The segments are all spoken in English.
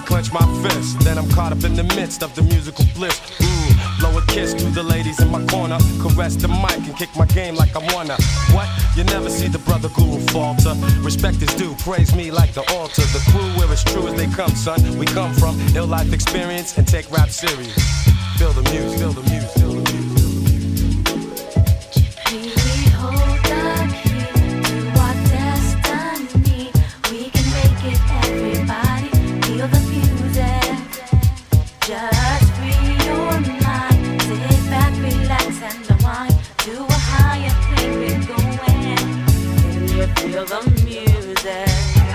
clench my fist. Then I'm caught up in the midst of the musical bliss. Blow a kiss to the ladies in my corner. Caress the mic and kick my game like I wanna. What? You never see the brother guru falter. Respect is due, praise me like the altar. The crew where it's true as they come, son. We come from ill life experience and take rap serious. Feel the music, feel the music, feel the music. Just free your mind, sit back, relax and unwind. To a higher plane we're going. Can you feel the music?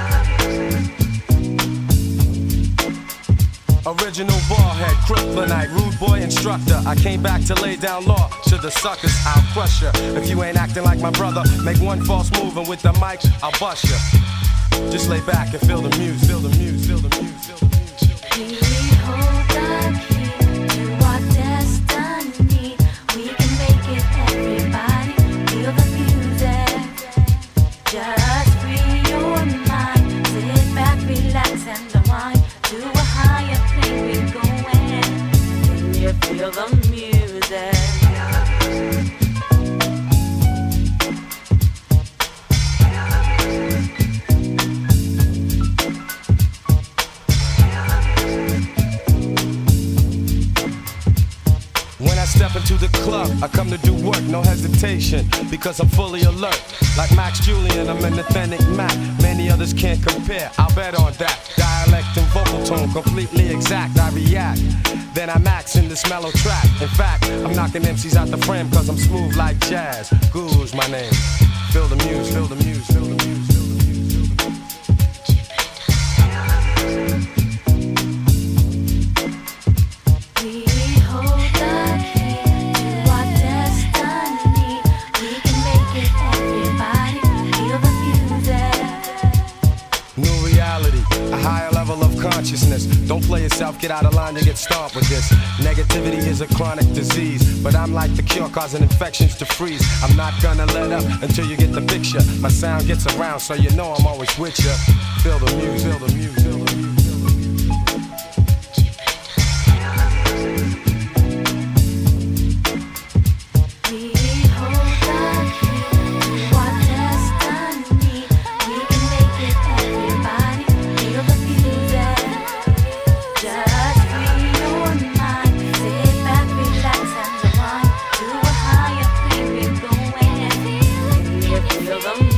Original ballhead, kryptonite, rude boy instructor. I came back to lay down law to the suckers. I'll crush ya. If you ain't acting like my brother, make one false move and with the mic, I'll bust ya. Just lay back and feel the music, feel the music, feel the music, feel the music. Hold the key to our destiny. We can make it, everybody. Feel the music. Just free your mind. Sit back, relax and unwind. To a higher plane we're going. Can you feel the music? When I step into the club, I come to do work, no hesitation, because I'm fully alert. Like Max Julian, I'm an authentic Mac. Many others can't compare, I'll bet on that. Dialect and vocal tone, completely exact. I react, then I max in this mellow track. In fact, I'm knocking MCs out the frame, cause I'm smooth like jazz. Guru's my name. Feel the music, feel the music, feel the music. A higher level of consciousness. Don't play yourself, get out of line, you get stomped with this. Negativity is a chronic disease, but I'm like the cure, causing infections to freeze. I'm not gonna let up until you get the picture. My sound gets around, so you know I'm always with ya. Feel the music, feel the music, feel the music. Feel the